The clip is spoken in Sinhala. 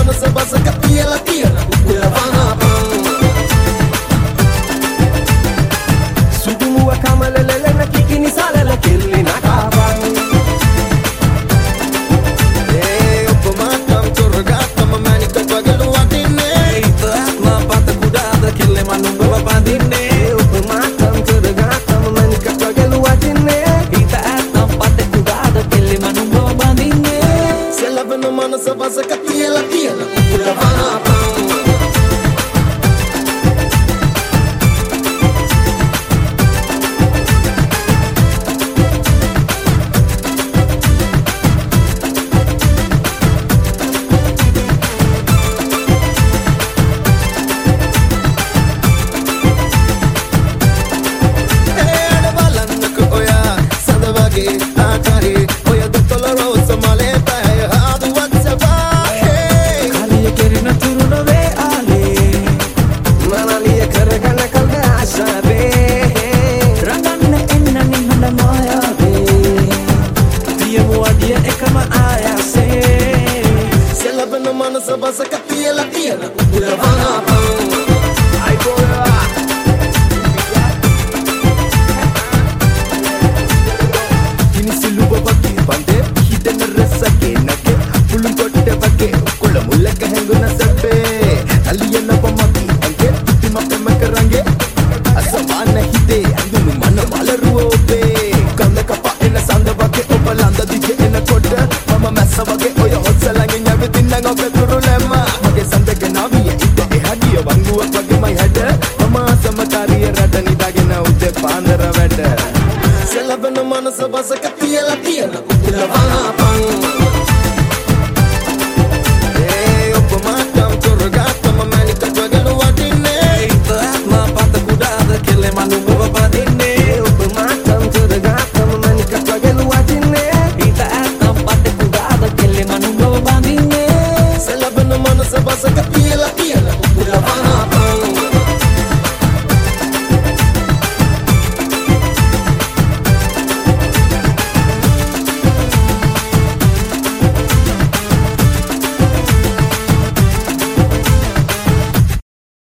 මනස බසක තියලා තියෙන උකුලවනපන් සුදුමුව කමලලලන කිකිනි සලල කෙල්ලි නකාවන් ඒ උපමාතම් චොරගාතම මැනික වගලු වටින්නේ ඉතත්ම පත කුඩාද කෙල්ලෙ මනුඹව බඳින්නේ උපමාතම් චොරගාතම මැනික වගලු වටින්නේ ඉතත්ම පත කුඩාද කෙල්ලෙ මනුඹව බඳින්නේ සෙලබන මනස බසක තියලා තියෙන උකුලවනපන් මනස බසක තියලා තියෙන උකුලවනපන් අයි බෝලා කිනිසිලුව වගේ බන්දේ හිතන රසකේ නැගේ පුළු කොට වගේ උකුල මුල්ලක හැංගුන සැපේ අලියන පමති අංගේ පිටිම පෙම කරංගේ අසමාන හිතේ අඳුණු මන මලරුව ඔබේ කඳ කපා එන සඳ වගේ ඔබ ලඳ දිගේ එන කොට මම මැස්ස වගේ ඔය හොස්සලංගෙන් ඇවිදින්න ඔබ මගේ සඳගෙන ආවිය ඉත එහාගිය වංගුවක් වගේ මයි හැඩ මම සමකාරිය රට නිදාගෙන උදේ පාන්දර වැඩ සෙලබන මනස බසක තියලා තියෙන